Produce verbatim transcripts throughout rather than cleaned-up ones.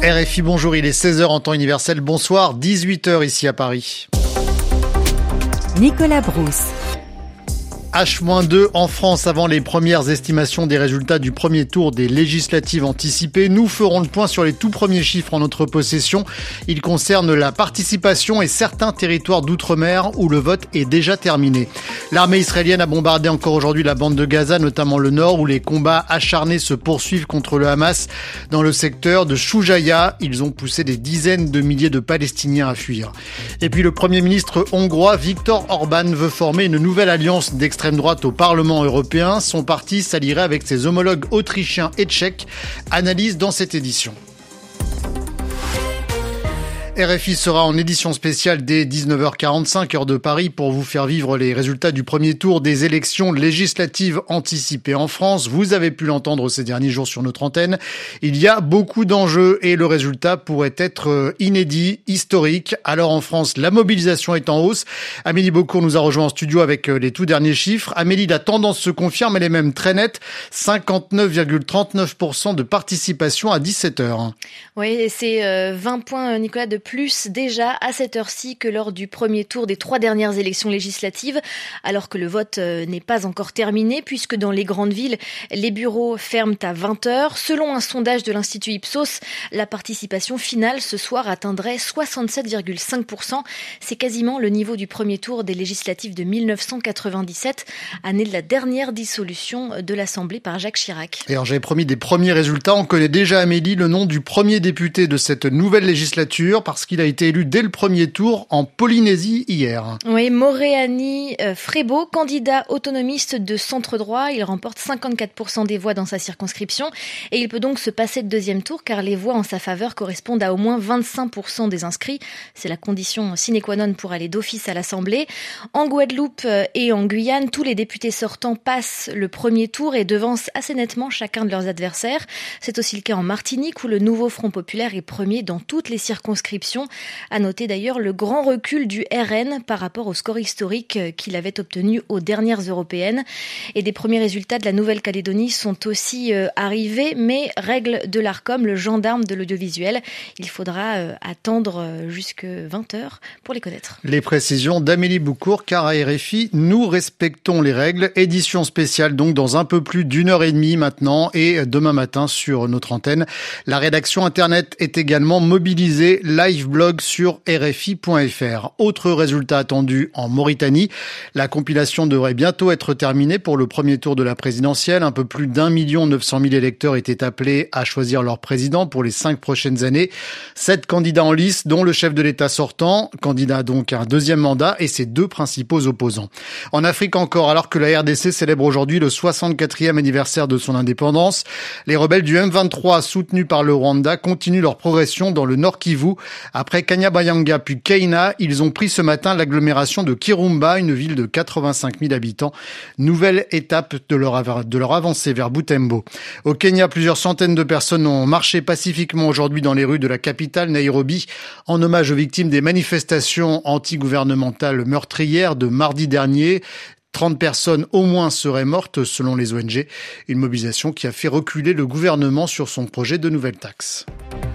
R F I, bonjour, il est seize heures en temps universel, bonsoir, dix-huit heures ici à Paris. Nicolas Brousse. H deux en France avant les premières estimations des résultats du premier tour des législatives anticipées. Nous ferons le point sur les tout premiers chiffres en notre possession. Ils concernent la participation et certains territoires d'outre-mer où le vote est déjà terminé. L'armée israélienne a bombardé encore aujourd'hui la bande de Gaza, notamment le nord, où les combats acharnés se poursuivent contre le Hamas. Dans le secteur de Choujaïa, ils ont poussé des dizaines de milliers de Palestiniens à fuir. Et puis le Premier ministre hongrois Viktor Orban veut former une nouvelle alliance d'extrême droite au Parlement européen. Son parti s'allierait avec ses homologues autrichiens et tchèques. Analyse dans cette édition. R F I sera en édition spéciale dès dix-neuf heures quarante-cinq, heure de Paris, pour vous faire vivre les résultats du premier tour des élections législatives anticipées en France. Vous avez pu l'entendre ces derniers jours sur notre antenne. Il y a beaucoup d'enjeux et le résultat pourrait être inédit, historique. Alors en France, la mobilisation est en hausse. Amélie Beaucourt nous a rejoint en studio avec les tout derniers chiffres. Amélie, la tendance se confirme, elle est même très nette. cinquante-neuf virgule trente-neuf pour cent de participation à dix-sept heures. Oui, c'est vingt points, Nicolas, de plus déjà à cette heure-ci que lors du premier tour des trois dernières élections législatives, alors que le vote n'est pas encore terminé, puisque dans les grandes villes, les bureaux ferment à vingt heures. Selon un sondage de l'Institut Ipsos, la participation finale ce soir atteindrait soixante-sept virgule cinq pour cent. C'est quasiment le niveau du premier tour des législatives de mille neuf cent quatre-vingt-dix-sept, année de la dernière dissolution de l'Assemblée par Jacques Chirac. Et alors j'avais promis des premiers résultats. On connaît déjà, Amélie, le nom du premier député de cette nouvelle législature, parce qu'il a été élu dès le premier tour en Polynésie hier. Oui, Moréani euh, Frébo, candidat autonomiste de centre-droit. Il remporte cinquante-quatre pour cent des voix dans sa circonscription et il peut donc se passer de deuxième tour car les voix en sa faveur correspondent à au moins vingt-cinq pour cent des inscrits. C'est la condition sine qua non pour aller d'office à l'Assemblée. En Guadeloupe et en Guyane, tous les députés sortants passent le premier tour et devancent assez nettement chacun de leurs adversaires. C'est aussi le cas en Martinique où le nouveau Front populaire est premier dans toutes les circonscriptions. À noter d'ailleurs le grand recul du R N par rapport au score historique qu'il avait obtenu aux dernières européennes. Et des premiers résultats de la Nouvelle-Calédonie sont aussi euh, arrivés, mais règle de l'Arcom, le gendarme de l'audiovisuel, il faudra euh, attendre euh, jusqu'à vingt heures pour les connaître. Les précisions d'Amélie Beaucourt, car à R F I, nous respectons les règles. Édition spéciale donc dans un peu plus d'une heure et demie maintenant et demain matin sur notre antenne. La rédaction internet est également mobilisée. Live blog sur R F I point F R. Autre résultat attendu en Mauritanie. La compilation devrait bientôt être terminée pour le premier tour de la présidentielle. Un peu plus d'un million neuf cent mille électeurs étaient appelés à choisir leur président pour les cinq prochaines années. Sept candidats en lice, dont le chef de l'État sortant, candidat donc à un deuxième mandat, et ses deux principaux opposants. En Afrique encore, alors que la R D C célèbre aujourd'hui le soixante-quatrième anniversaire de son indépendance, les rebelles du M vingt-trois, soutenus par le Rwanda, continuent leur progression dans le Nord Kivu. Après Kanyabayonga puis Keina, ils ont pris ce matin l'agglomération de Kirumba, une ville de quatre-vingt-cinq mille habitants. Nouvelle étape de leur, de leur avancée vers Butembo. Au Kenya, plusieurs centaines de personnes ont marché pacifiquement aujourd'hui dans les rues de la capitale, Nairobi, en hommage aux victimes des manifestations anti-gouvernementales meurtrières de mardi dernier. trente personnes au moins seraient mortes selon les O N G. Une mobilisation qui a fait reculer le gouvernement sur son projet de nouvelles taxes.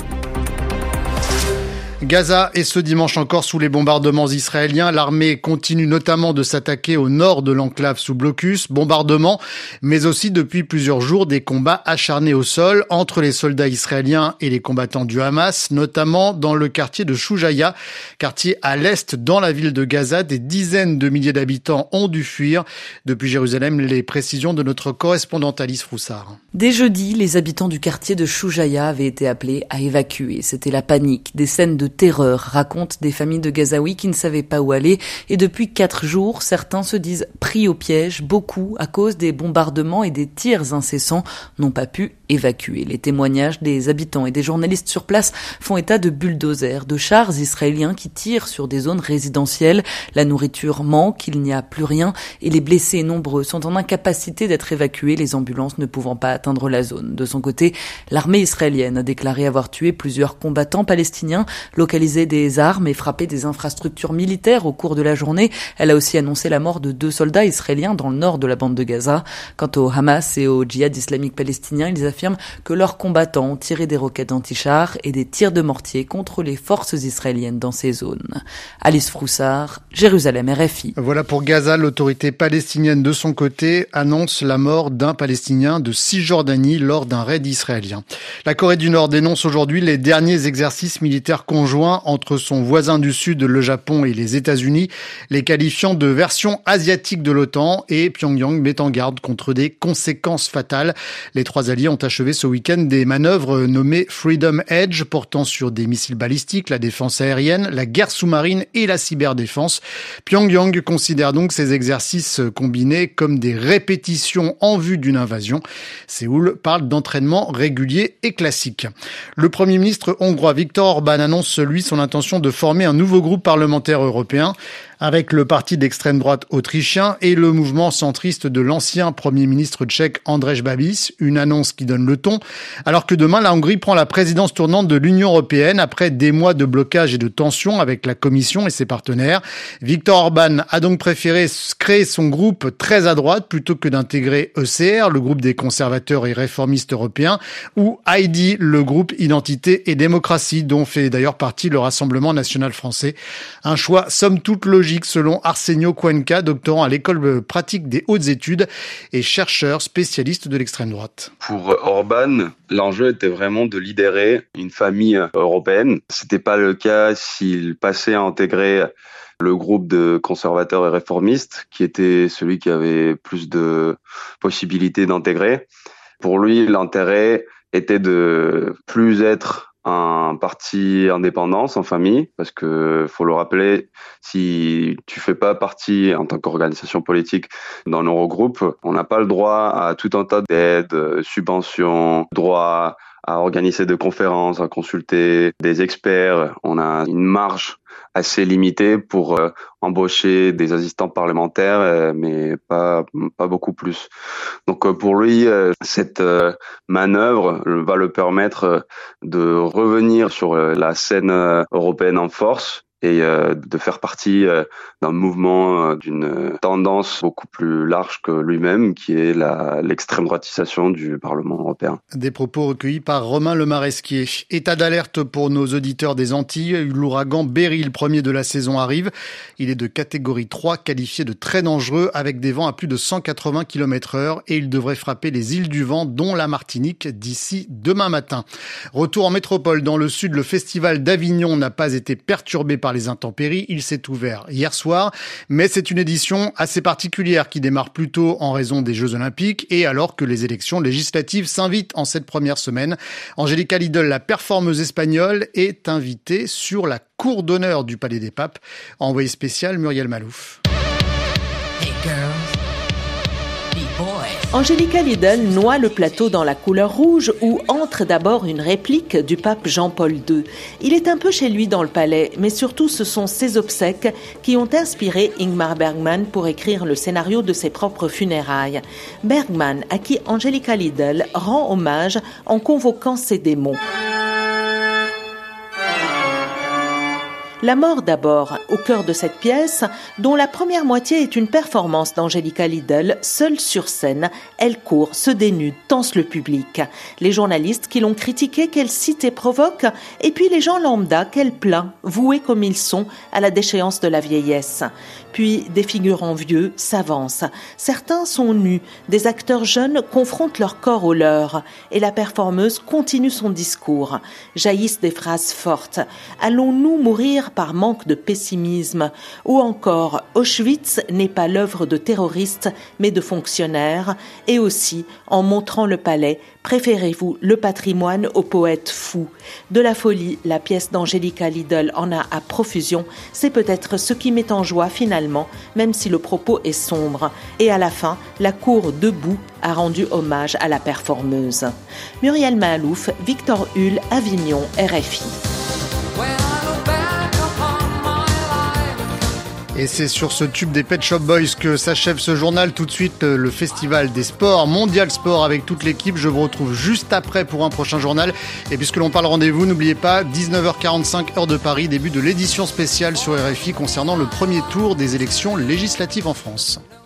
Gaza est ce dimanche encore sous les bombardements israéliens. L'armée continue notamment de s'attaquer au nord de l'enclave sous blocus. Bombardements, mais aussi depuis plusieurs jours des combats acharnés au sol entre les soldats israéliens et les combattants du Hamas, notamment dans le quartier de Choujaïa, quartier à l'est dans la ville de Gaza. Des dizaines de milliers d'habitants ont dû fuir. Depuis Jérusalem, les précisions de notre correspondante Alice Froussard. Dès jeudi, les habitants du quartier de Choujaïa avaient été appelés à évacuer. C'était la panique, des scènes de terreur, racontent des familles de Gazaouis qui ne savaient pas où aller. Et depuis quatre jours, certains se disent pris au piège. Beaucoup, à cause des bombardements et des tirs incessants, n'ont pas pu évacuer. Les témoignages des habitants et des journalistes sur place font état de bulldozers, de chars israéliens qui tirent sur des zones résidentielles. La nourriture manque, il n'y a plus rien et les blessés nombreux sont en incapacité d'être évacués, les ambulances ne pouvant pas atteindre la zone. De son côté, l'armée israélienne a déclaré avoir tué plusieurs combattants palestiniens, localisé des armes et frappé des infrastructures militaires au cours de la journée. Elle a aussi annoncé la mort de deux soldats israéliens dans le nord de la bande de Gaza. Quant au Hamas et au djihad islamique palestinien, ils affirment affirment que leurs combattants ont tiré des roquettes anti-chars et des tirs de mortier contre les forces israéliennes dans ces zones. Alice Froussard, Jérusalem, R F I. Voilà pour Gaza, l'autorité palestinienne de son côté annonce la mort d'un Palestinien de Cisjordanie lors d'un raid israélien. La Corée du Nord dénonce aujourd'hui les derniers exercices militaires conjoints entre son voisin du Sud, le Japon, et les États-Unis, les qualifiant de version asiatique de l'OTAN, et Pyongyang met en garde contre des conséquences fatales. Les trois alliés ont achevé ce week-end des manœuvres nommées Freedom Edge, portant sur des missiles balistiques, la défense aérienne, la guerre sous-marine et la cyberdéfense. Pyongyang considère donc ces exercices combinés comme des répétitions en vue d'une invasion. Séoul parle d'entraînement régulier et classique. Le Premier ministre hongrois Viktor Orban annonce, lui, son intention de former un nouveau groupe parlementaire européen avec le parti d'extrême droite autrichien et le mouvement centriste de l'ancien Premier ministre tchèque Andrej Babis, une annonce qui donne le ton, alors que demain la Hongrie prend la présidence tournante de l'Union européenne après des mois de blocage et de tensions avec la Commission et ses partenaires. Viktor Orban a donc préféré créer son groupe très à droite plutôt que d'intégrer E C R, le groupe des conservateurs et réformistes européens, ou I D, le groupe Identité et démocratie, dont fait d'ailleurs partie le Rassemblement national français. Un choix somme toute logique selon Arsenio Cuenca, doctorant à l'école pratique des hautes études et chercheur spécialiste de l'extrême droite. Pour Orban, l'enjeu était vraiment de lidérer une famille européenne. C'était pas le cas s'il passait à intégrer le groupe de conservateurs et réformistes, qui était celui qui avait plus de possibilités d'intégrer. Pour lui, l'intérêt était de plus être un parti indépendant, sans famille, parce que, faut le rappeler, si tu fais pas partie en tant qu'organisation politique dans l'Eurogroupe, on n'a pas le droit à tout un tas d'aides, subventions, droit à organiser des conférences, à consulter des experts. On a une marge assez limitée pour euh, embaucher des assistants parlementaires, euh, mais pas pas beaucoup plus. Donc euh, pour lui, euh, cette euh, manœuvre va le permettre euh, de revenir sur euh, la scène euh, européenne en force et euh, de faire partie euh, d'un mouvement, euh, d'une tendance beaucoup plus large que lui-même, qui est la, l'extrême droitisation du Parlement européen. Des propos recueillis par Romain Lemaresquier. État d'alerte pour nos auditeurs des Antilles. L'ouragan Berry, le premier de la saison, arrive. Il est de catégorie trois, qualifié de très dangereux, avec des vents à plus de cent quatre-vingts kilomètres heure, et il devrait frapper les îles du Vent, dont la Martinique, d'ici demain matin. Retour en métropole. Dans le sud, le festival d'Avignon n'a pas été perturbé par les intempéries. Il s'est ouvert hier soir, mais c'est une édition assez particulière qui démarre plus tôt en raison des Jeux Olympiques et alors que les élections législatives s'invitent en cette première semaine. Angélica Lidl, la performeuse espagnole, est invitée sur la cour d'honneur du Palais des Papes. Envoyé spécial Muriel Malouf. Hey girls. Angélica Lidl noie le plateau dans la couleur rouge où entre d'abord une réplique du pape Jean-Paul deux. Il est un peu chez lui dans le palais, mais surtout ce sont ses obsèques qui ont inspiré Ingmar Bergman pour écrire le scénario de ses propres funérailles. Bergman, à qui Angélica Lidl rend hommage en convoquant ses démons. La mort d'abord, au cœur de cette pièce, dont la première moitié est une performance d'Angélica Lidl, seule sur scène. Elle court, se dénude, tense le public. Les journalistes qui l'ont critiquée, qu'elle cite et provoque, et puis les gens lambda qu'elle plaint, voués comme ils sont à la déchéance de la vieillesse. Puis des figurants vieux s'avancent. Certains sont nus, des acteurs jeunes confrontent leur corps au leur, et la performeuse continue son discours. Jaillissent des phrases fortes. Allons-nous mourir par manque de pessimisme, ou encore Auschwitz n'est pas l'œuvre de terroristes mais de fonctionnaires, et aussi en montrant le palais, préférez-vous le patrimoine aux poètes fous. De la folie, la pièce d'Angélica Lidl en a à profusion, c'est peut-être ce qui met en joie finalement, même si le propos est sombre. Et à la fin, la cour debout a rendu hommage à la performeuse. Muriel Malouf, Victor Hull, Avignon, R F I. Et c'est sur ce tube des Pet Shop Boys que s'achève ce journal. Tout de suite, le festival des sports, Mondial Sport avec toute l'équipe. Je vous retrouve juste après pour un prochain journal. Et puisque l'on parle rendez-vous, n'oubliez pas, dix-neuf heures quarante-cinq heure de Paris, début de l'édition spéciale sur R F I concernant le premier tour des élections législatives en France.